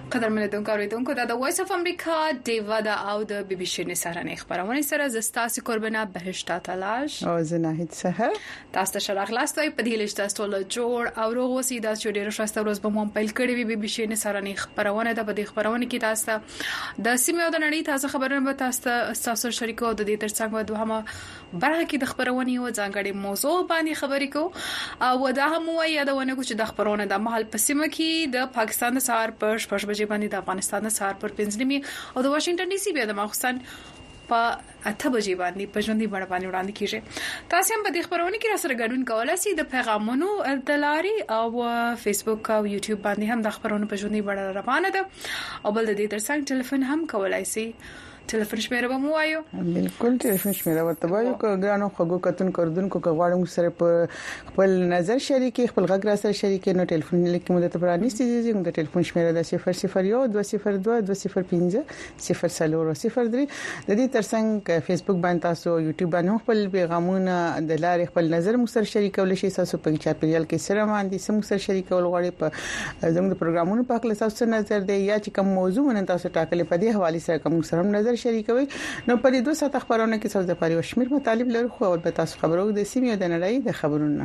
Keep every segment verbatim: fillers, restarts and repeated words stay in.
قدر ملتونکو اوریدونکو دا د وایس اف امریکا دیوا دا او د بي بي سي نسارنې خبرونه سره زستاسي قربانه بهشت تلاش او زناهید سحر تاسو ته شرح لاستوي په دې لښت تاسو له جوړ او روغ وسی دا چې ډیره شاسته ورځ به مو پیل کړی وي بي بي سي نسارنې خبرونه د بده خبرونه کې تاسو د سیمه او د نړۍ تاسو خبرونه به تاسو تاسو شریکو د دې ترڅنګ د دوهمه برخه کې د خبرونه یو ځانګړي موضوع باندې خبرې کو او دا هم وایي دا ونه کو چې د خبرونه د محل په سیمه کې د پاکستان د سار پر شپږ بجې باندې د افغانستان د سار پر پنځه نیمه او د واشنگټن ډي سي بیا د مخصن په اته بجې باندې په ژوندۍ بڼه باندې وړاندې کیږي. تاسو هم په دې خبرونه کې را سره ګډون کولای شئ د پیغامونو دلاري او فیسبوک او یوټیوب باندې هم د خبرونو په ژوندۍ بڼه روانه ده او بل د دې ترڅنګ ټلیفون هم کولای شئ. ټلیفون شمیره به مو وایو. بالکل ټلیفون شمیره ورته وایو که ګرانو خګو کتون کردونکو که غواړم سره په خپل نظر شریکي خپل غږ را سره شریکي نو ټلیفون لیکي مو ته پرانیستي دي موږ ټلیفون شمیره د صفر صفر یو دوه صفر دوه دوه صفر پنځه صفر څلور صفر درې د دې ترڅنګ فیسبوک باندې تاسو یوټیوب باندې خپل پیغامونه د لارې خپل نظر مو سره شریکول شي تاسو په چاپیریال کې سره باندې سم سره شریکول غواړي په زموږ د پروګرامونو په اړه تاسو نظر دی یا چې کوم موضوع نن تاسو ټاکلې په دې حواله سره کوم سره نظر شریکوي نو په دې دوه ساعت خبرونه کې څه د پاره شمیر مطالب لرو خو به تاسو خبرو د سیمې د نړۍ د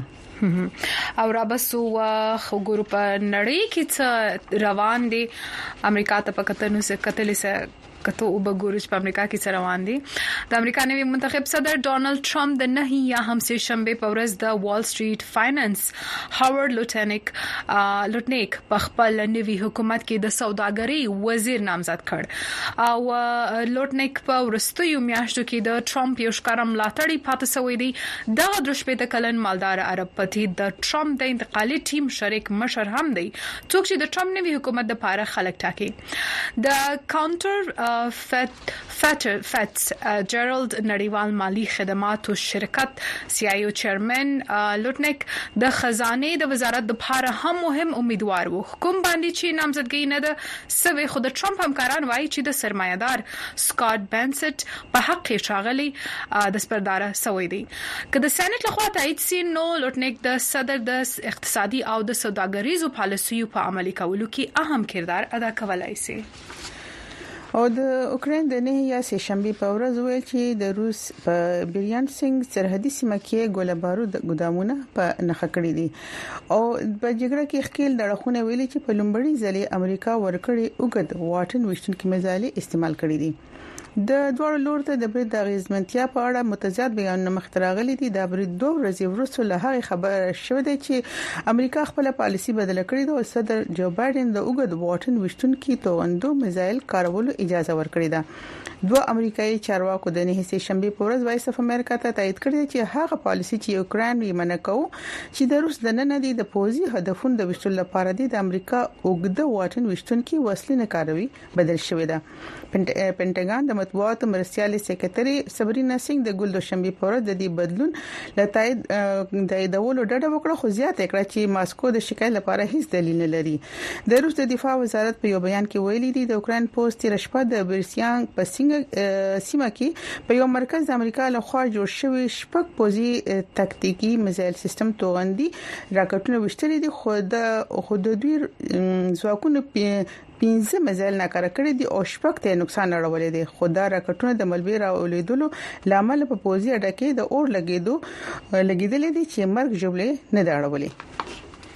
خبرونه او را بسو خو ګورو په نړۍ کې څه روان دي امریکا ته په کتنو سره کتلې سره کته او بګورش په امریکا کې سره روان دي. د امریکا نوی منتخب صدر ډونالد ټرمپ د نه یا هم سه شنبه په ورځ د وال سټریټ فاینانس هاورد لوټنیک لوټنیک په خپل نوی حکومت کې د سوداګرۍ وزیر نامزد کړ او لوټنیک په ورستیو میاشتو کې د ټرمپ یو ښکارم لاتړي پاتې سوی دی. د درشپې د کلن مالدار عرب پتی د ټرمپ د انتقالي ټیم شریک مشر هم دی څوک چې د ټرمپ نوی حکومت د پاره خلک ټاکي. د کاونټر فت فټر فټس جرالد نړیوال مالی خدماتو شرکت سی ای او چیرمن لوټنیک د خزانه د وزارت د لپاره هم مهم امیدوار وو. حکومت باندې چې نامزدګي نه ده سوي خود ټرمپ همکاران وایي چې د سرمایدار سکاٹ بنسټ په حق کې شاغلي د سپردار سوي دي. که د سېنات لخوا تایید سي نو لوټنیک د صدر د اقتصادي او د سوداګریزو پالیسیو په عملي کولو کې اهم کردار ادا کولای شي. او د اوکرين د نه یا سه شنبه په ورځ ویل چې د روس په بیرانسنګ سرحدي سیمه کې ګوله بارود ګدامونه په نخښه کړی دي او په جګړه کې خپل دړخونه ویلي چې په لومړی ځلې امریکا ورکړي اوګد واټن وشتون کې مزالي استعمال کړی دي. د دوړ لور ته د برید د غیزمنتیا په اړه متضاد بیانونه مختراغلي دي. د برید دوه ورځې وروسته له هغه خبر شوه چې امریکا خپل پالیسی بدل کړې ده او صدر جو بایدن د اوګد واټن وشتون کې توغندو میزایل کارولو اجازه ورکړې ده. دوه امریکایي چارواکو د نه سه شنبه په ورځ وایس اف امریکا ته تایید کړی چې هغه پالیسی چې یوکرين یې منکو چې د روس د نن دی د پوزي هدفونو د وشتل لپاره دی د امریکا اوګد واټن وشتون کې وسلې نه کاروي بدل شوې ده. پینټاګان د مطبوعاتو مرستيالي سکرټري صبرینا سینګ د ګل دوشنبه په ورځ د دې بدلون لتاید د ایدولو ډډه وکړه خو زیاته کړه چې ماسکو د شکایت لپاره هیڅ دلیل نه لري. د روس د دفاع وزارت په یو بیان کې ویلي دی د اوکرين پوسټ رشپه د برسیان په سیمه کې په یو مرکز د امریکا له خوا جوړ شوی شپږ پوزي تکتیکی میزایل سیستم توغندي راکټونه وشتري دي خو د خود دوی ځواکونه پینځه مزایل ناکاره کړی دي او شپږ ته نقصان اړولې دي. خو دا راکټونه د ملبیر او لیدلو لامل په پوزي اډه کې د اور لګیدو لګیدلې دي چې مرګ جوړلې نه دا اړولې.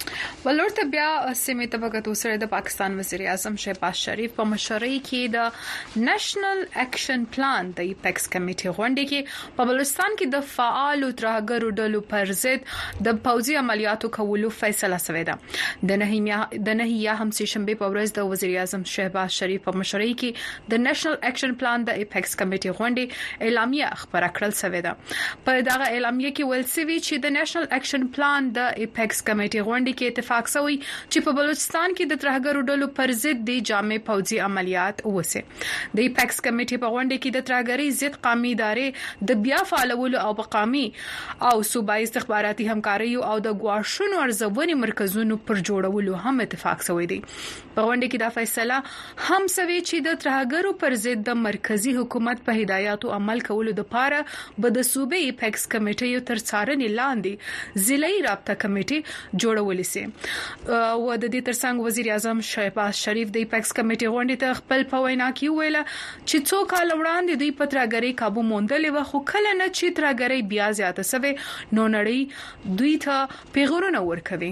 ولورته بیا سیمه طبقاتو سره د پاکستان وزیر اعظم شهباز شریف په مشورې کې د نېشنل اکشن پلان د ایپیکس کمیټې غونډه کې په بلوچستان کې د فعال ترهګرو ډلو پر ضد د پوځي عملیاتو کولو فیصله شوې ده. د نه د نه یا هم سه شنبه په ورځ د وزیر اعظم شهباز شریف په مشورې کې د نېشنل اکشن پلان د ایپیکس کمیټې غونډه اعلامیه خبره کړل شوې ده. په دغه اعلامیه کې ویل شوی چې د نېشنل اکشن پلان د ایپیکس کمیټې غونډه کې اتفاق شوی چې په بلوچستان کې د ترهګرو ډلو پر ضد د جامع پوځي عملیات وسه. د ایپیکس کمیټې په غونډه کې د ترهګری ضد قومي ادارې د بیا فعالولو او قومي او صوبایي استخباراتي همکاري او د غواښونو ارزونې مرکزونو پر جوړولو هم اتفاق شوی دی. په غونډه کې دا فیصله هم شوی چې د ترهګرو پر ضد د مرکزی حکومت په هدایاتو عمل کولو لپاره به د صوبې ایپیکس کمیټې تر څارنې لاندې ضلعي رابطه کمیټې جوړول شي. و د دې ترڅنګ وزیر اعظم شهباز شریف د ایپکس کمیټې غونډې ته خپل په وینا کې ویل چې څو کال وړاندې دوی په ترګری قابو موندلې و خو کله نه چې ترګری بیا زیاته سوي نو نړۍ دوی ته پیغورونه ورکوي.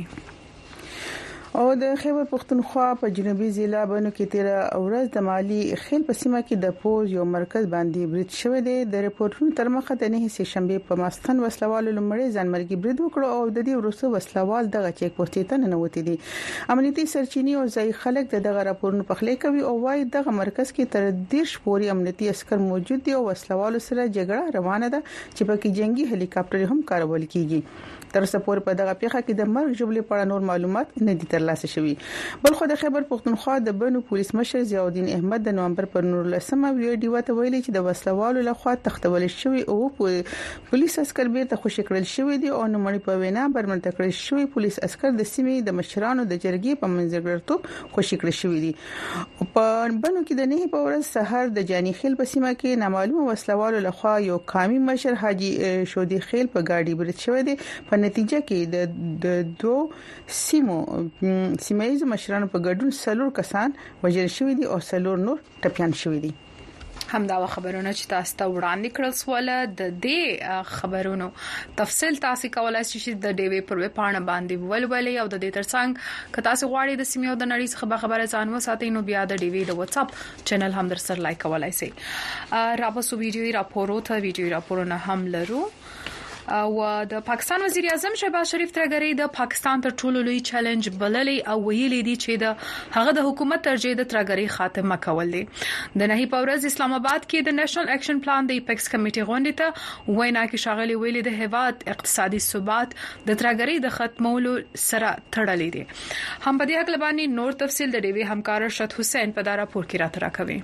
او د خیبر پختونخوا په جنوبي ضلع بنو کې تیر اورز د مالی خیل په سیمه کې د پوز یو مرکز باندې برید شوی دی. د ریپورتونو تر مخه د نه سه شنبه په ماسخن وسلوالو لمړی ځانمرګي برید وکړ او د دې وروسته وسلوال دغه چیک پوسټ ته ننوتی دي. امنیتي سرچینې او ځای خلک دغه راپورونو په خله کوي او وايي دغه مرکز کې تر دیرش پوري امنیتي عسكر موجود دي او وسلوالو سره جګړه روانه ده چې پکې جنگي هلی کاپټر هم کارول کیږي. تر څو پورې په دغه پیښه کې د مرګ جبلې په اړه نور معلومات نه دي ترلاسه شوي. بل خو د خیبر پختونخوا د بنو پولیس مشر ضیاءالدین احمد د نومبر پر نورلسمه ویډیو ته ویلي چې د وسلوالو لخوا تختول شوی او پولیس عسكر به ته خوشی کړل شوی دي او نومړي په وینا برمنت کړل شوی پولیس عسكر د سیمې د مشرانو د جرګې په منځګړیتوب خوشی کړل شوی دي. په بنو کې د نه په ورځ سحر د جانی خیل په سیمه کې نامعلومه وسلوالو لخوا یو قومي مشر حاجی شودي خیل په گاډي برید شوی دی. په نتیجه کې د د دوه سیمو سیمایي مشرانو په ګډون سلور کسان وژل شوی دي او سلور نور ټپيان شوی دي. همدا خبرونه چې تاسو ته وړاندې کړل سواله د دې خبرونو تفصیل تاسو کولای شئ د ډیوی پر وپاڼه باندې ولولئ او د دې ترڅنګ که تاسو غواړئ د سیمې او د نړۍ څخه خبره ځان وساتئ نو بیا د ډیوی د واتس اپ چینل هم در سره لایک کولای شئ. راپورو ویډیو راپورو ته ویډیو راپورونه هم لرو. او د پاکستان وزیر اعظم شهباز شریف ترګری د پاکستان تر ټولو لوی چیلنج بللې او ویلي دي چې د هغه د حکومت ترجیح د ترګری خاتمه کول دي. د نهي پورز اسلام آباد کې د نېشنل اکشن پلان د ایپکس کمیټې غونډې ته وینا کې شاغلي ویلي د هیواد اقتصادي ثبات د ترګری د ختمولو سره تړلې دي. هم په دې حق باندې نور تفصیل د ډیوی همکار رشد حسین په دا راپور کې راته راکوي.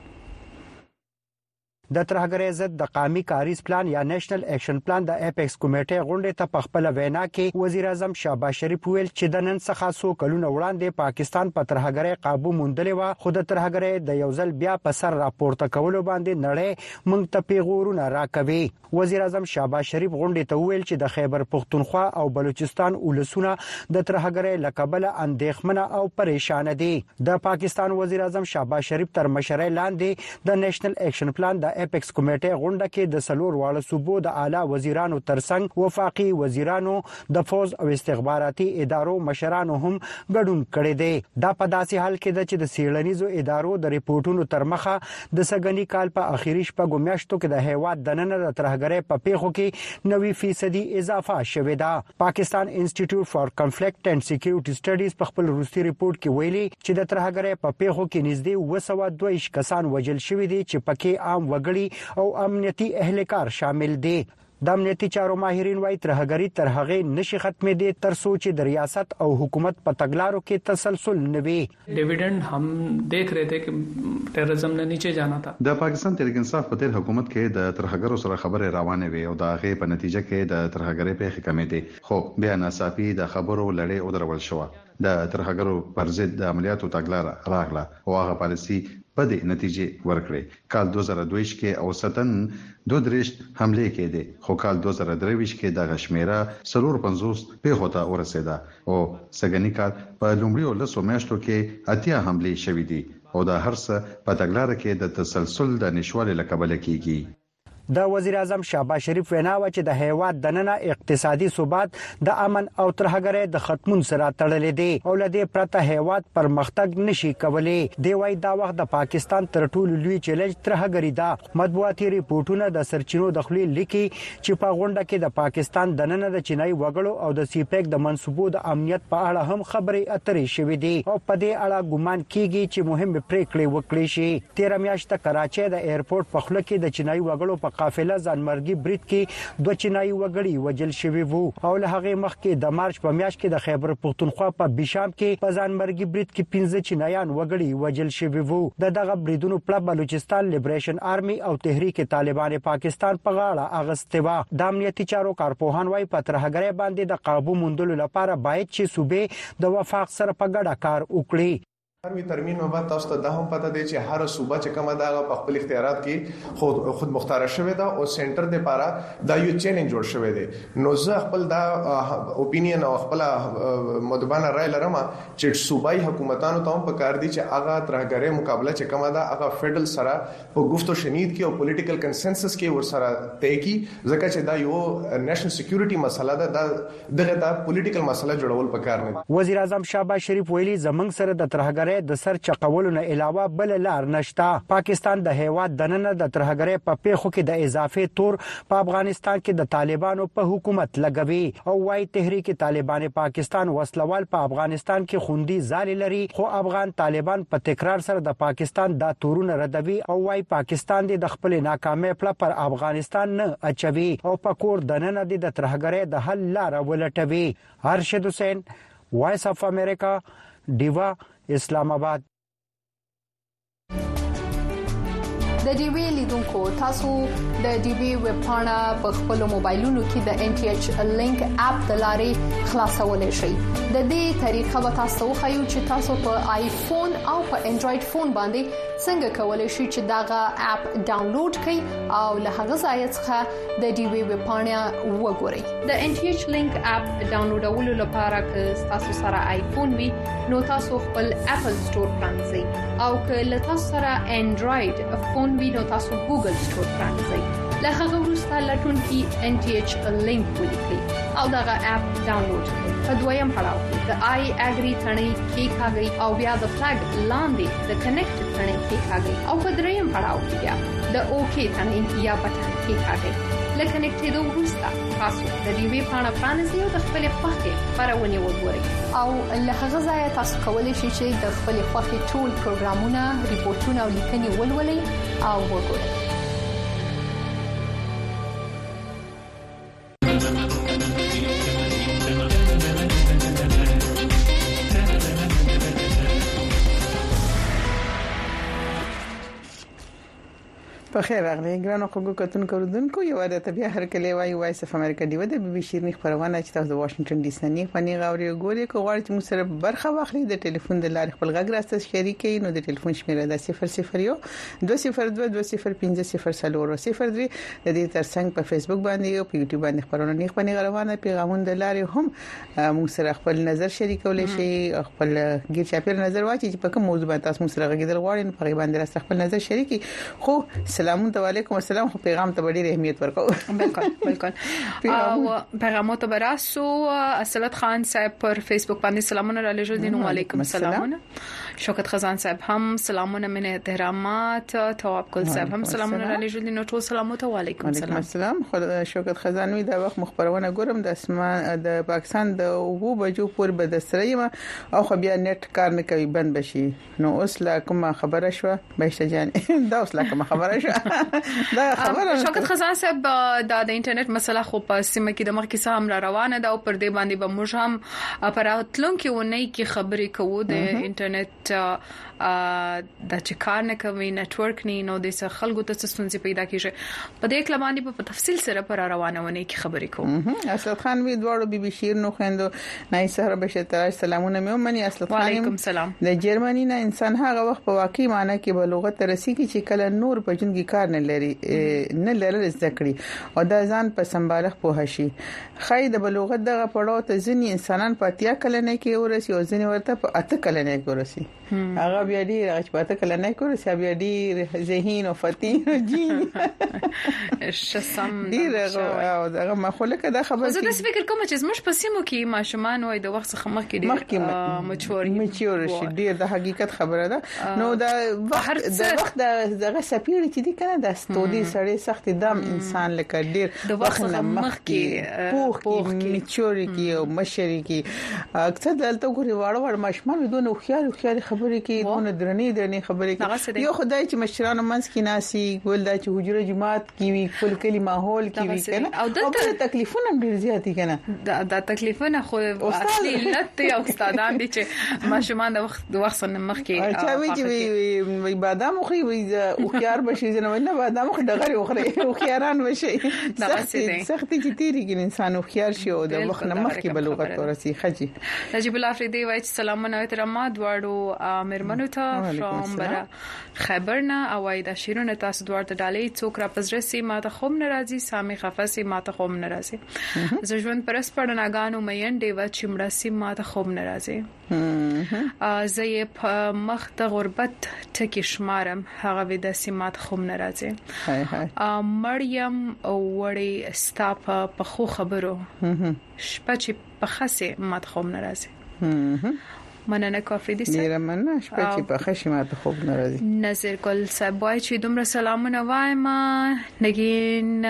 د ترهګرۍ ضد د قومي کاریز پلان یا نېشنل اکشن پلان د اپیکس کمیټې غونډې ته په خپل وینا کې وزیر اعظم شهباز شریف ویل چې د نن څخه څو کلونه وړاندې پاکستان په ترهګرۍ قابو موندلې و خو د ترهګرۍ د یو ځل بیا په سر راپورته کولو باندې نړۍ موږ ته پیغورونه راکوي. وزیر اعظم شهباز شریف غونډې ته ویل چې د خیبر پختونخوا او بلوچستان ولسونه د ترهګرۍ لقبله اندېښمنه او پریشان دي. د پاکستان وزیر اعظم شهباز شریف تر مشرۍ لاندې د نېشنل اکشن پلان د اپیکس کمیټې غونډه کې د سلور واړه صوبو د اعلی وزیرانو ترڅنګ وفاقي وزیرانو د فوز او استخباراتي ادارو مشرانو هم ګډون کړي دي. دا په داسې حال کې ده چې د سیړنیزو ادارو د ریپورتونو تر مخه د سګنی کال په اخیری شپږو میاشتو کې د هیواد د نن د ترهګرۍ په پیښو کې نوي فیصدي اضافه شوې ده. پاکستان انسټیټیوټ فار کنفلیکټ اینڈ سکیورټي سټډیز په خپل وروستي ریپورت کې ویلي چې د ترهګرۍ په پیښو کې نږدې دوه سوه دوه ویشت کسان وژل شوي دي چې پکې عام وګړي او امنیتي اهلکار شامل دي. د امنیتي چارو ماهرین وايي ترهګری تر هغه نشي ختمې دي تر څو چې د ریاست او حکومت په تګلارو کې تسلسل نه وي. ډیویډند هم دیکھ رہے تھے کہ ټیرریزم نه نیچے جانا تھا. د پاکستان تحریک انصاف په تیر حکومت کې د ترهګرو سره خبرې روانه وي او د هغه په نتیجه کې د ترهګری په کمې دي خو بیا ناڅاپي د خبرو لړۍ او درول شو. د ترهګرو پر ضد د عملیاتو تګلار راغله او هغه پالیسي په دې نتیجه ورکړي. کال دوه زره دوه کې اوسطن دوه درېش حمله کېده خو کال دوه زره درې کې د غشمیره سلور پنځوس په هوتا ورسېده او سګنی کال په لومړیو لسو میاشتو کې اتیا حمله شوې دي او د هر څه په تګلار کې د تسلسل د نشوالي لکبل کېږي. د وزیر اعظم شهباز شریف وینا و چې د هیواد د نن اقتصادي ثبات د امن او ترهګرۍ د ختمون سره تړلې دي او لدې پرته هیواد پرمختګ نشي کولای. دی وايي دا وخت د پاکستان تر ټولو لوی چیلنج ترهګری ده. مطبوعاتي ریپورتونه د سرچینو د خپل لیکي چې په غونډه کې د پاکستان د نن د چینای وګړو او د سیپیک د منسوبو د امنیت په اړه هم خبرې اترې شوې دي او په دې اړه ګومان کیږي چې مهم پریکړې وکړي شي. تیر میاشت کراچۍ د ایرپورټ په خله کې د چینای وګړو په قافله ځانمرګي برید کې دوه چینایي وګړي وژل شوي وو او له هغه مخکې د مارچ په میاشت کې د خیبر پختونخوا په بشام کې په ځانمرګي برید کې پنځه چینایان وګړي وژل شوي وو. د دغه بریدونو په بلوچستان لیبریشن آرمي او تحریک طالبان پاکستان په غاړه اغستې و. د امنیتي چارو کارپوهان وايي په ترهګرۍ باندې د قابو موندلو لپاره باید چې صوبې د وفاق سره په ګډه کار وکړي. هروي ترمیم نه بعد تاسو ته د هم پته دی چې هر صوبه چې کومه دا په خپل اختیارات کې خود خود مختار شوی دا او سنټر د پاره دا یو چیلنج جوړ شوی دی نو زه خپل دا اپینین او خپل مدبانه رائے لرم چې صوبایي حکومتانو ته هم په کار دي چې هغه ترهګری مقابله چې کومه دا هغه فدرل سره په گفتو شنید کې او پولیټیکل کنسنسس کې ور سره طے کی ځکه چې دا یو نېشنل سکیورټي مسله ده دغه دا پولیټیکل مسله جوړول پکار نه وزیر اعظم شهباز شریف ویلي زمنګ سره د ترهګری د سر چقولو نه علاوه بل لار نشتا پاکستان د هیواد دننه د ترهګری په پیښو کې د اضافي تور په افغانستان کې د طالبانو په حکومت لګوي او وايي تحریک طالبان پاکستان وسلوال په افغانستان کې خوندي ځای لري خو افغان طالبان په تکرار سره د پاکستان د تورونه ردوي او وايي پاکستان د خپل ناکامۍ پر افغانستان نه اچوي او په کور دننه د ترهګری د حل لار ولټوي. ارشد حسین، وایس اف امریکا، دیوا، اسلام آباد. د ډي وی لیدونکو تاسو د ډي وی ویب پاڼه په خپل موبایلونو کې د ان ټي ایچ لینک اپ د لارې خلاصولای شئ. د دې طریقه به تاسو خو چې تاسو په آیفون او په انډراید فون باندې څنګه کولای شئ چې داغه اپ ډاونلوډ کړئ او له هغه ځای څخه د ډي وی ویب پاڼه وګورئ. د ان ټي ایچ لینک اپ ډاونلوډولو لپاره که تاسو سره آیفون وي نو تاسو خپل اپل سٹور پرانځئ او که له تاسو سره انډراید فون وی نو تاسو ګوګل سٹور پرانځئ. له هغه وروسته لټون کې ان ټي ایچ لینک ولیکئ او دغه اپ ډاونلوډ کړئ. په دویم پړاو کې د آی اګری ثنې کې کاږئ او بیا د فلګ لاندې د کنیکټ ثنې کې کاږئ او په دریم پړاو کې بیا د اوکی ثنې یا بټن کې کاږئ. لکه کنیکټېدو وروسته تاسو د ډي وی پاڼه پرانیزئ او د خپل خوښې خبرونه وګورئ او له هغه ځای تاسو کولی شئ چې د خپل خوښې ټول پروګرامونه، ریپورتونه او لیکنې ولولئ او وګورئ. په خیر راغلی ګرانو خو کتون کوردونکو یو د طبيعه هر کله وای وایس اف امریکا دی د بي بي شيرنی خبرونه چې تاسو د واشنگټن ډي سي نه پني غوړي ګوري کو غواړي چې موږ سره برخه واخلي د ټلیفون د لارې خپل غږ راستل شریکي نو د ټلیفون شمیره د صفر صفر یو دوه صفر دوه دوه صفر پنځه صفر صفر صفر دوه د دې ترڅنګ په فیسبوک باندې او په یوټیوب باندې خبرونه نه پني غوړونه پیغامونه د لارې هم موږ سره خپل نظر شریکول شي خپل ګیر چاپیر نظر واچي چې په کوم موضوع باندې تاسو موږ سره غږیدل غواړئ په غي باندې راستل خپل نظر شریکي. خو سلام علیکم السلام خو پیغام ته ډېر اهمیت ورکو. بالکل بالکل او پیغامات براسو اصلت خان صاحب پر فیسبوک باندې سلامونه را لېږل دي. علیکم السلام. شوکت خزان صاحب هم سلامونه من احترامات. تواب ګل صاحب هم سلامونه را لېږل دي. نو ټول سلامات او علیکم السلام. السلام. خو شوکت خزان وی دا وخت مخبرونه ګورم د اسمان د پاکستان د وو بجو پور به د سریم او خو بیا نت کار نه کوي بند بشي. نو اوس لا کومه خبره شو بهشته جان دا اوس لا کومه خبره شو دا خبره شوکت خزان صاحب د انټرنیټ مسله خو په سیمه کې د مخ کې سم را روانه ده او پر دې باندې به موږ هم اپراتلون کې ونی کې خبرې کوو د انټرنیټ د چکار نه کوي نتورک نه نو د خلکو ته ستونزې پیدا کیږي. په دې کلمانی په تفصیل سره پر روانه ونی کې خبرې کوو. اسد خان وی دوړو بي بي شیر نو خويندو نه سره بشه تر سلامونه مې ومني. اسد خان وعلیکم السلام. د جرمني نه انسان هغه وخت په واقعي معنی کې به لغت رسي کی چې کله نور په جون کې کار نه لري نه لرل زده کړي او دا ځان په سمبالغ په هشي خای د بلوغت دغه پړاو ته ځنی انسانان په اتیا کله نه کې ورسي او ځنی ورته په اته کله نه کې ورسي. هغه بیا ډیر هغه په اته کله نه کې ورسي بیا ډیر ذهین او فتین او جین شسم ډیر او دغه مخوله کده خبر زه د فکر کوم چې زموږ په سیمو کې ماشومان وای د وخت څخه مخکې ډیر مچور مچور شي ډیر د حقیقت خبره ده. نو دا وخت د وخت دغه سپیړ چې دي کنه د ستودي سړی سخت دم انسان لکه ډیر د وخت مخکې پوخ کې مچوري کې او مشري کې اکثر دلته ګوري واړه واړه ماشومان دونه خيار خيار خبرې کې دونه درنې درنې خبرې کې یو خدای چې مشرانو منځ کې ناسي ګول دا چې حجره جماعت کې وی کل کلی ماحول کې وی کنه او د تکلیفونه ډیر زیات دي کنه د تکلیفونه خو اصلي علت او استادان دي چې ماشومان د وخت د وخت نه مخکې چا وی چې وی بادام خو وی او خيار بشي نه نه بادام خو دغه خوري او خياران وشي سختي چې تیری کې انسان او خيار شي او د وخت نه مخکې بلوغت ورسي. خجي نجيب الله افریدي وایي سلامونه او احترامات واړو مرمنو ته فرام برا خبرنا اوای د شیرونه تاسو دوار ته ډالې څوک را پزرسي ماته خوم ناراضي سامي خفسي ماته خوم ناراضي زژوند پرس پړناګانو مېن دیو چمړسي ماته خوم ناراضي زه په مخ د غربت ټکی شمارم هغه د سیمات خوم ناراضي مریم وړي ستاپ په خو خبرو شپه چې په خسه مات خوم ناراضي مننه کافی دي ډیر مننه شپه چې په خشه ماته خوب ناراضي نظر ګل صاحب وای چې دومره سلامونه وایم نگین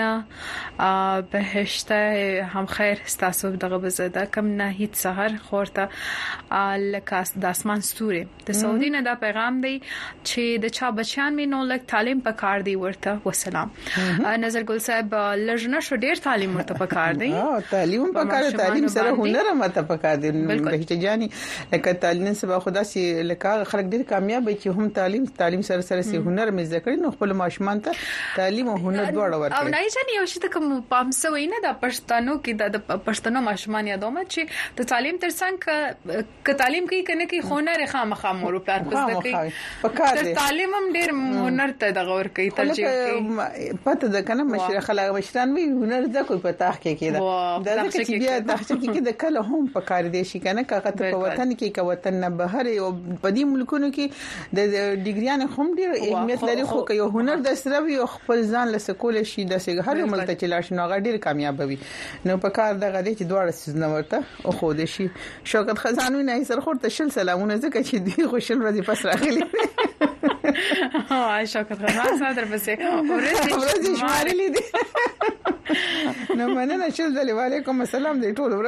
بهشته هم خیر تاسو دغه بزده کم نه هیڅ سحر خورته لکاس د اسمان ستوري د سعودي نه دا پیغام دی چې د چا بچیان مې نو لک تعلیم په کار دی ورته وسلام نظر ګل صاحب لژنه شو ډیر تعلیم ورته په کار دی او تعلیم په کار تعلیم سره هنر ماته په کار دی بهشته جاني لکه تعلیم سبا خدا سي لکه خلک ډیر کامیاب وي چې هم تعلیم تعلیم سره سره سي هنر مې ذکر نو خپل ماشومان ته تعلیم او هنر دواړه ورکړي او نه ځنی یو شي ته کوم پام سوي نه د پښتنو کې د پښتنو ماشومان یادوم چې د تعلیم ترڅنګ ک تعلیم کوي کنه کې هنر خامخا مور پلار پس کوي تعلیم هم ډیر هنر ته د غور کوي ترجیح کوي پته د کنه مشر خلک مشران وي هنر د کوئی پتا کې کېده د چې بیا د تحقیق کې د کله هم په کار دي شي کنه کاغه په وطن کې کا وطن نه بهر او په دې ملکونو کې د ډیګریان هم ډیر اهمیت لري خو یو هنر د سره وي خپل ځان له سکول شي د هر ملک چې لاش نو غډیر کامیاب وي نو په کار دغه دي چې دواړه سيزونه ورته او خو دې شي شوکت خزانوي نه سر خورته شل سلامونه زکه چې دی خوشل ورځي پس راغلي ها شوکت خزان صدر پسې ورځي شمارلې دي نو مننه شل دلی وعلیکم السلام دې ټول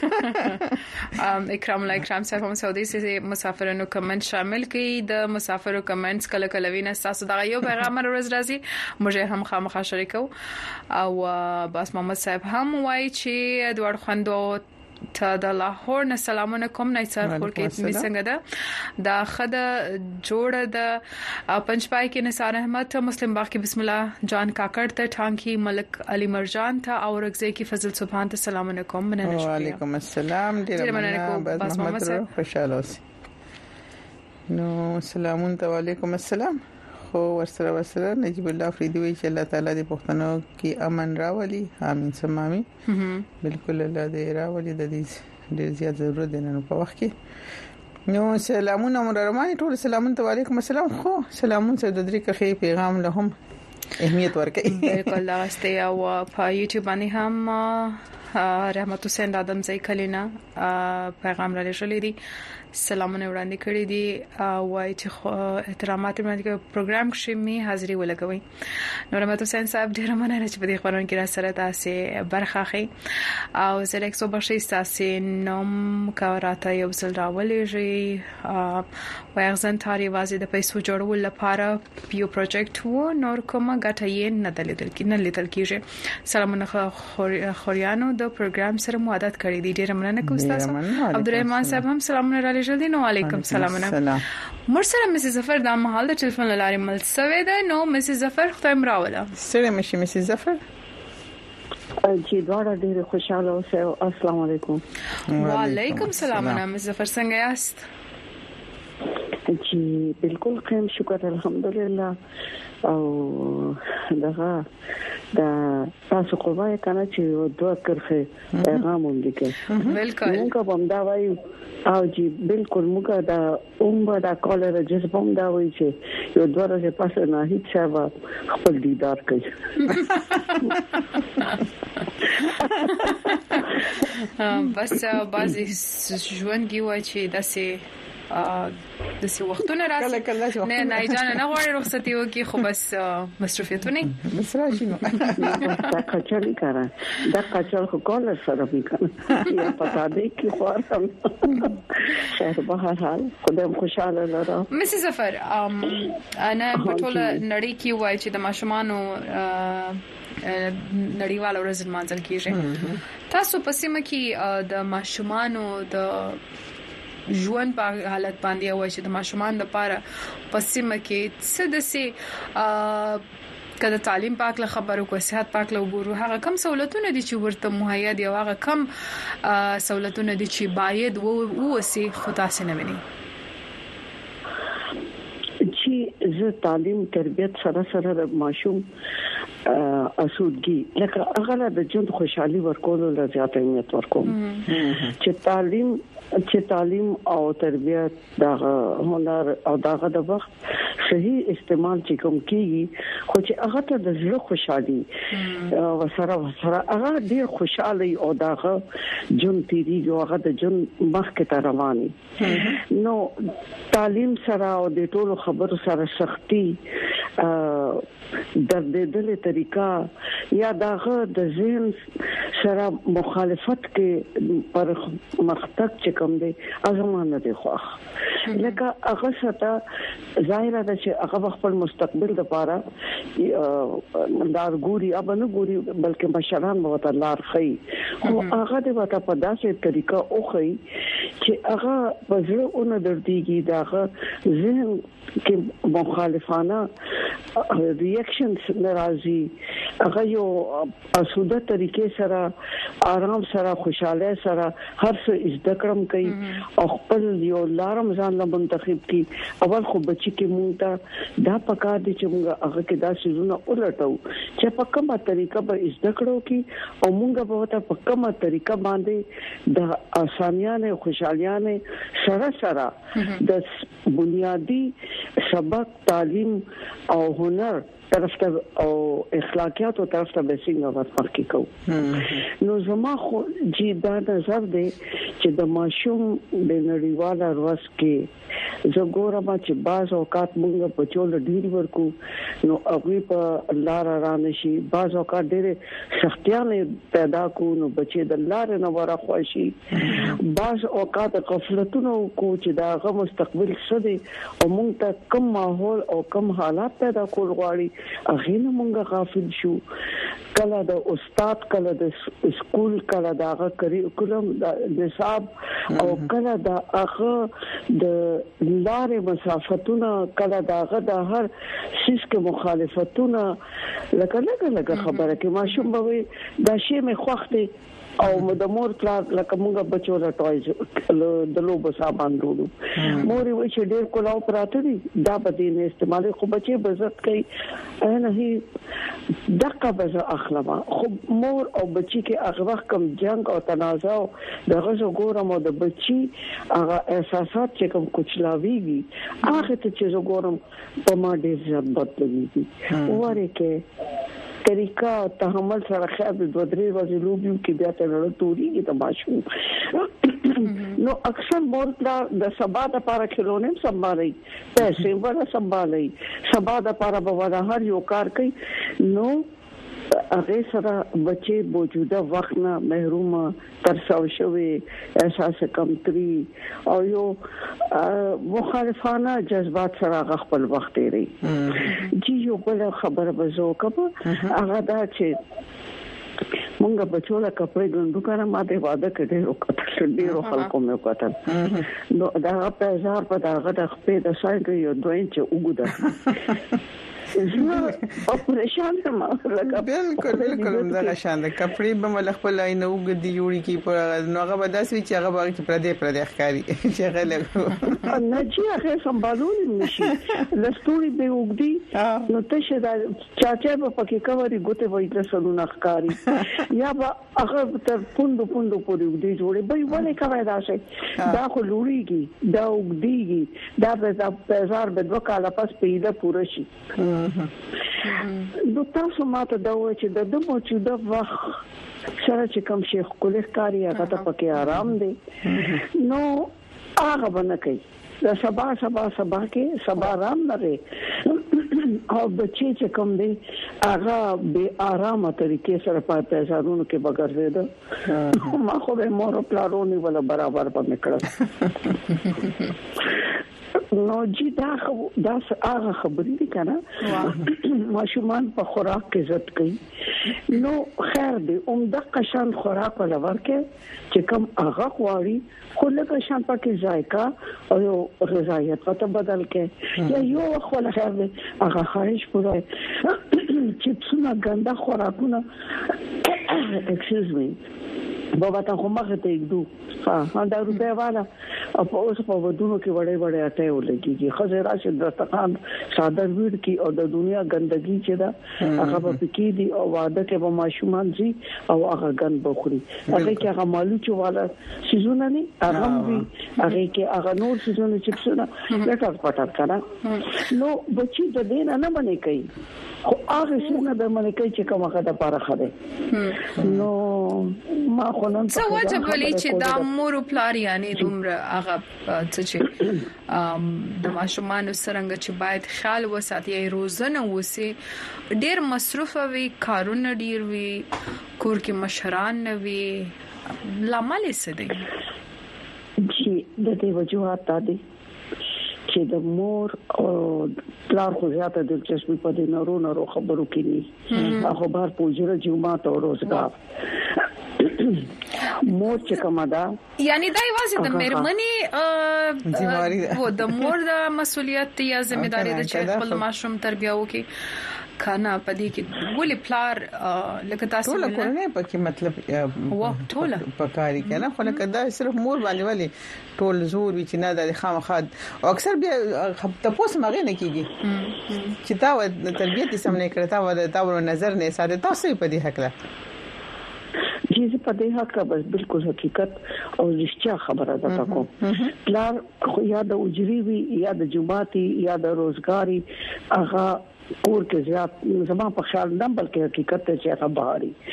ورځ اکرام الله اکرام صاحب هم سعودي سي مسافرانو کمنټ شامل کړي د مسافرو کمنټس کله کله ویني تاسو دا یو پیغام ورځ راځي موږ هم خامخا شریکو او باس محمد صاحب هم وایي چې دوړ خوندو ته د لاهور نه سلامونه کوم نه سر خور کې می څنګه ده دا خده جوړه د پنځپای کې نثار احمد مسلم باغ کې بسم الله جان کاکړ ته ټانکی ملک علي مرجان ته او رغزه کې فضل سبحان ته سلامونه کوم مننه شکریہ وعلیکم السلام ډیر مننه بس محمد خوشاله اوسئ نو سلامون ته وعلیکم السلام خو ورسره ورسره نجیب الله فریدی وی چې الله تعالی دې پښتنو کې امن راولي امين سمامي بالکل الله دې راولي د دې ډېر زیات ضرورت دی نن په وخت کې نو سلامونه مرمای ټول سلامون ته وعلیکم السلام خو سلامون سره د درې کخې پیغام له هم اهمیت ورکړي بالکل دا واستي او په یوټیوب باندې هم رحمت حسین آدم زئی کلینا پیغام را لېږلی دي سلامونه وړاندې کړی دي او وايي چې احترامات باندې پروګرام کې می حاضری ولګوي نو رحمت حسین صاحب ډیر مننه چې په دې خبرونه کې را سره تاسو برخه اخی او زه لیک صبح شي تاسو نوم کاراته یو ځل راولې وای ځان تاری وازي د پیسو جوړول لپاره یو پروجیکټ وو نور کومه ګټه یې نه دلیدل کې نه لیدل کېږي سلامونه خوريانو د پروګرام سره مودت کړی دي ډیر مننه کوم تاسو عبدالرحمن صاحب هم سلامونه را جلدی نو علیکم سلام مرسله مسز ظفر د محل د ټلیفون لارې مل سوي ده نو مسز ظفر ختم راوله سلام مشي مسز ظفر چې دواړه ډېر خوشاله اوسئ السلام علیکم وعلیکم السلام مسز ظفر څنګه یاست چې بالکل قیم شکر الحمدلله او دغه دا تاسو کومه کنه چې دوه کرخه پیغام ولیکه بالکل موږ هم دا وایو او چې بالکل موږ دا اومه دا کالر جذب هم دا وایي چې یو دوه ورځې پس نه هیڅ شابه خپل دیدار کوي بس بعضی ژوند کې وایي چې داسې د څه وختونه راځي نه نه ځان نه غواړي رخصتي وکي خو بس مصروفیتونه بس راشي نو دا کچالي کارا دا کچال خو کول سره میکنه یا پتا دی کی خورم شهر په هر حال خدای خوشاله لره مسز ظفر انا په ټول نړۍ کې وایي چې د ماشومانو نړیوال ورځ منځل کیږي تاسو په سیمه کې د ماشومانو د ژوند په حالت باندې وایي چې د ماشومان لپاره پسیمه کې څه د سي کله تعلیم پاک له خبرو کو صحت پاک له وګورو هغه کم سہولتونه دي چې ورته مهیا دي هغه کم سہولتونه دي چې باید وو وسی خو تاسو نه ویني زه تعلیم تربیت سره سره د ماشوم اسودګي لکه هغه د ژوند خوشحالي ورکول او زیات اهمیت ورکوم چې تعلیم چې تعلیم او تربیت دا هنر او داغه د وخت صحیح استعمال چې کوم کیږي خو چې هغه ته د زړه خوشحالي وسره وسره هغه ډیر خوشاله او داغه جون تیری جو هغه د جون مخکې ته رواني نو تعلیم سره او د ټولو خبرو سره سختي د دې طریقہ یا داغه د ذهن سره مخالفت کې پر مختک چې کوم دی ازمانه دی خو لکه هغه ستا ظاهر ده چې هغه خپل مستقبل لپاره دار ګوري اب نه ګوري بلکې مشران به وته لار خي خو هغه د وته په داسې طریقه او خي چې هغه په ځړو اون درتيږي داغه ذهن کې مخالفانه ریاکشنز ناراضي هغه یو اسوده طریقې سره آرام سره خوشاله سره هر څه ذکرم کوي او خپل یو لارم ځان له منتخب کی اول خو بچی کې مونږ ته دا پکار دي چې مونږ هغه کې دا سيزونه ولټو چې په کومه طریقه به ذکرو کی او مونږ به وته په کومه طریقه باندې د آسانیانه خوشالیانه سره سره د بنیادی سبق تعلیم او هنر طرف ته او اخلاقیات او طرف ته بسنګ ورته کې کو نو زما خو جی دا نظر دی چې د ماشوم د نړیواله ورځ کې زګورم چې باز اوقات مونږ په چول ډیر ورکو نو هغه په لار را نشي باز اوقات ډېر سختیانه پیدا کو نو بچي د لار نه ورا خوشي باز اوقات غفلتونه کو چې دا غو مستقبل سدي او مونږ ته کم ماحول او کم حالات پیدا کول غواړي اغه مونږه غافل شو کله د استاد کله د سکول کله دغه کریکولم د نصاب او کله د اخه د لارې مسافتونه کله دغه د هر شیز کې مخالفتونه لکه لکه لکه خبره کې ماشوم به دا شی مې خوښتي او د مور پلار لکه موږ بچو لا ټوایز د لوبو سامان ورو مور وی چې ډېر کولاو پراته دي دا به دې استعمال خو بچي بزت کوي نه هي دغه به اخلما خو مور او بچي کې هغه وخت کم جنگ او تنازع دغه زو ګورم او د بچي هغه احساسات چې کوم کوچلاويږي هغه ته چې زو ګورم په ما ډېر زیات بدلېږي وره کې طریقہ تحمل سره خیال د دوه ورځې لوبیو کې بیا ته لړ توري ته ماشو نو اکثر مورلا د سبا د لپاره کھلونه سنبالي پیسې ولا سنبالي سبا د لپاره به ولا هر یو کار کوي نو هغه سره بچي موجوده وخت نه محروم ترساو شوی احساس کمتري او یو مخالفانه جذبات سره خپل وخت لري جی یو بل خبره بزو کبه هغه دا چې مونږ بچو لا کپڑے ګندو کړه ماته واده کړي او کتل ډیرو خلکو مې وکړل نو دا په هزار په دغه د خپې د سایډ یو دوه انچ وګړه او پریشان ته ما لکه بالکل بالکل دا شان د کپڑے به مل خپل عین وګدي جوړی کی په نوغه بداسي چې هغه باغ کې پردې پردې ښکاری چې غل نه چې هغه سمبالول نشي لستوري به وګدي نو ته شه دا چاچا په پکې کوري ګوته وای د سلون ښکاری یا با هغه تر پوندو پوندو پورې وګدي جوړي به ولې کوي دا شي دا خو لوريږي دا وګديږي دا په هزار به دوه کاله پس پیدا پوره شي نو تاسو ماته دا و چې د دمو چې د وخت سره چې کوم شیخ کله کاری هغه ته پکې آرام دی نو هغه باندې کوي دا سبا سبا سبا کې سبا آرام لري او بچي چې کوم دی هغه به آرامه طریقې سره په پیسارونو کې بغرزیده ما خو به مور پلارونی ولا برابر په میکړه نو جی دا دا هغه خبرې دي کنه ماشومان په خوراک کې عزت کوي نو خیر دی عمده قشان خوراک ولا ورکه چې کوم هغه خواري خو له شان پکې ذایقه او غذایت ته بدل کې یا یو خو له خیر دی هغه خارج پوره چې څونه ګنده خوراکونه ایکسکیوز می بابا ته خو مخه ته یو ها دا روپے والا او په اوس په ودونو کې وړې وړې اته ولګيږي خزه راشه دستخان صادر ویر کی او د دنیا ګندګي چې دا هغه په کې دي او واده کې به ماشومان زی او هغه ګند بخوري هغه کې هغه مالو چواله سيزونه نه هغه وی هغه کې هغه نور سيزونه چې څونه لټر پټر کړه نو بچي د دین نه باندې کوي خو هغه څنګه د باندې کوي چې کومه خدای پاره خده نو ما خو نن څه وجه بلی چې دا مور پلار یعنی دومره هغه څه چې د ماشومان سرنګ چې باید خیال وساتي روزنه وسی ډیر مصرف وي کارونه ډیر وي کور کې مشران نه وي لامل څه دی چې د دې وجوهات دي چې د مور او پلار خو زیاته دلچسپي په دې نورو نورو خبرو کې نه هغه بار پوجره جمعه او روزګار مور چې کومه ده یعنی دا یوازې د مېرمنې ذمہواری ده و د مور د مسولیت یا ذمہ داری ده چې خپل ماشوم تربیه وکړي کنه پدې کې ولې پلار لکه تاسو ټول کورنۍ پکې مطلب و ټول پکاري کنه خو لکه دا صرف مور باندې ولې ټول زور وی چې نه د خامخاد او اکثر بیا تاسو مغه نه کیږي چې تا د تربیت سم نه کړتا و د تاسو نظر نه ساده تاسو په دې حق له چیز په دې حق بس بالکل حقیقت او رښتیا خبره ده تاسو پلار خو یا د اجري وی یا د جماعتي یا د روزګاری هغه کور کې زیات زما په خیال نه بلکې حقیقت ته چې هغه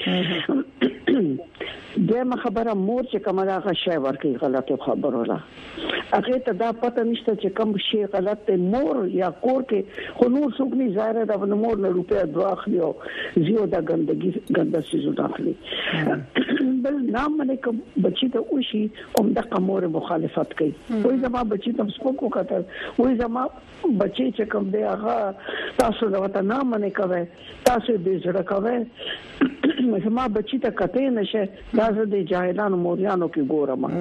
بهاري دغه خبره مور چې کومه هغه شی ورکی غلطه خبره ولا هغه ته دا پته نشته چې کوم شی غلط دی مور یا کور کې خو نور څوک نه ظاهر ده د مور نه روپیا دوا اخلي او زیو دا ګندګي ګنده سيزو داخلي بل نام باندې کوم بچی ته وشي هم د قمور مخالفت کوي وای زما بچی ته سپوکو کتل وای زما بچی چې کوم دی هغه تاسو د وطن نام باندې کوي تاسو دې زړه کوي زما بچی ته کته نشه تاسو د جاهلانو موریانو کې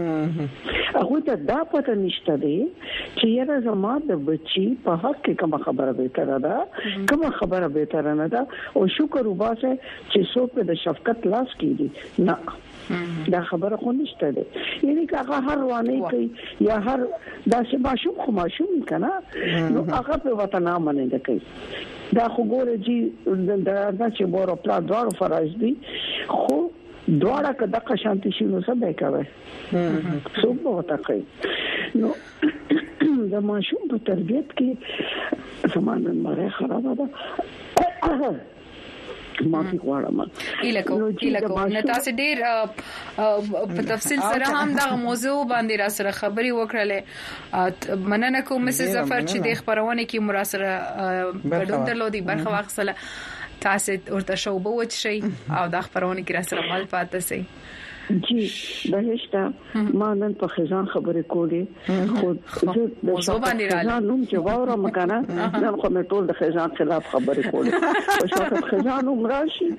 ګورم هغه ته دا پته نشته دی چې یاره زما د بچی په حق کې کوم خبره به تر ده کوم خبره به تر نه ده او شکر وباسه چې څوک د شفقت لاس کیږي نه دا خبره خو نشته دی یعنی که هغه هر وانه کوي یا هر داسې ماشوم خو ماشوم کنه نو هغه په وطن امنه ده کوي دا خو ګوره چې دا چې مور او پلار دواړو فرض دي خو دواړه کده که شانتي شي نو څه به کوي څوک به وتا کوي نو د ماشوم په تربيت کې زمانه مره خراب ده ما په غواړم الکو الکو نو تاسو ډیر په تفصیل سره هم دا موضوع باندې را سره خبري وکړلې مننه کوم مسز ظفر چې د خبرونه کې مراسله ګډون درلودي برخه واخصله تاسو ورته شوبه وچ شي او د خبرونه کې را سره مال پاتې سي جی بهشته ما نن په خزان خبرې کولې خو زه د خزان نوم چې واره مکنه نن خو مې ټول د خزان خلاف خبرې کولې او شوکت خزان نوم راشي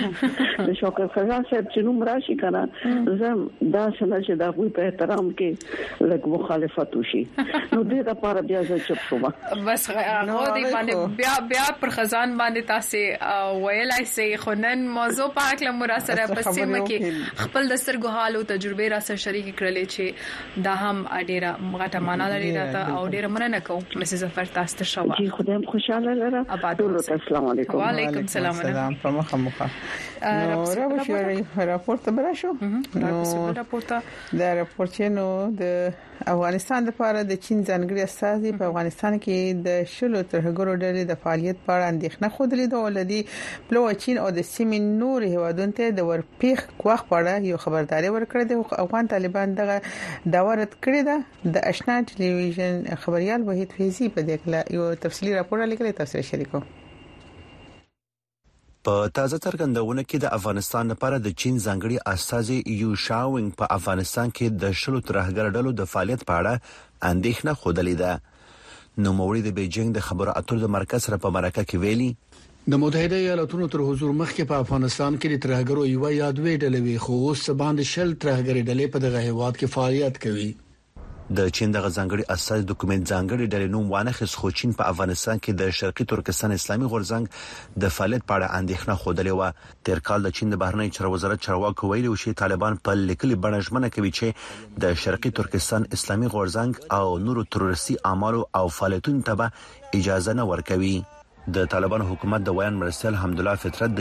د شوکت خزان صاحب چې نوم راشي کنه زم دا څنګه چې دا په احترام کې لږ مخالفت وشي نو دې لپاره بیا زه چپ شوم بس هغه دې باندې بیا بیا پر خزان باندې تاسو ویلای سي خو نن موضوع په اړه مراسله پسې مکه خپل سترګو حال او تجربه را سره شریک کړلې چې دا هم ډیره غټه معنا لري راته او ډیره مننه کوم مسز ظفر تاسو ته شوا جی خدایم خوشاله لره السلام علیکم وعلیکم السلام سلام په مخه مخه نو راوښیږي راپورټ براشو نو راپورټ دا راپورټ نو د افغانستان لپاره د چین ځانګړي استازي په افغانستان کې د شلو ترهګرو ډلې د فعالیت په اړه اندېښنه خوده د ولدي پلو چین او د سیمې نور هیوادونو ته د ورپیخ کوخ پړه یو خبرداري ورکړه د افغان طالبان دغه داورت کړی ده د آشنا ټلویزیون خبريال وحید فیضی په دغه یو تفصیلی راپور لیکلی تاسو شریکو په تازه څرګندونه کې د افغانستان لپاره د چین ځانګړي استازي یو شاوینګ په افغانستان کې د شلو ترهګر ډلو د فعالیت په اړه اندېښنه خوده ده نو موري د بیجینګ د خبرو اترو د مرکز سره په مرکه کې ویلي د متحده ایالاتونو تر حضور مخکې په افغانستان کې د ترهګرو یو یادوي ډلې خو اوس باندې شل ترهګر ډلې په دغه هیواد کې فعالیت کوي د چین د غزنګړي اساس ډاکومنت ځانګړي ډلې نوم وانخیس خو چین په افغانستان کې د شرقي ترکستان اسلامي غورځنګ د فعالیت په اړه اندېښنه خوده و. تیر کال د چین د بهرنی چارو وزارت چارواکو ویلي و چې طالبان په لیکلي بڼه ژمنه کوي چې د شرقي ترکستان اسلامي غورځنګ او نورو تروریستي اعمالو او فعالیتونو ته اجازه نه ورکوي. د طالبان حکومت د ویان مرسل حمدالله فطرت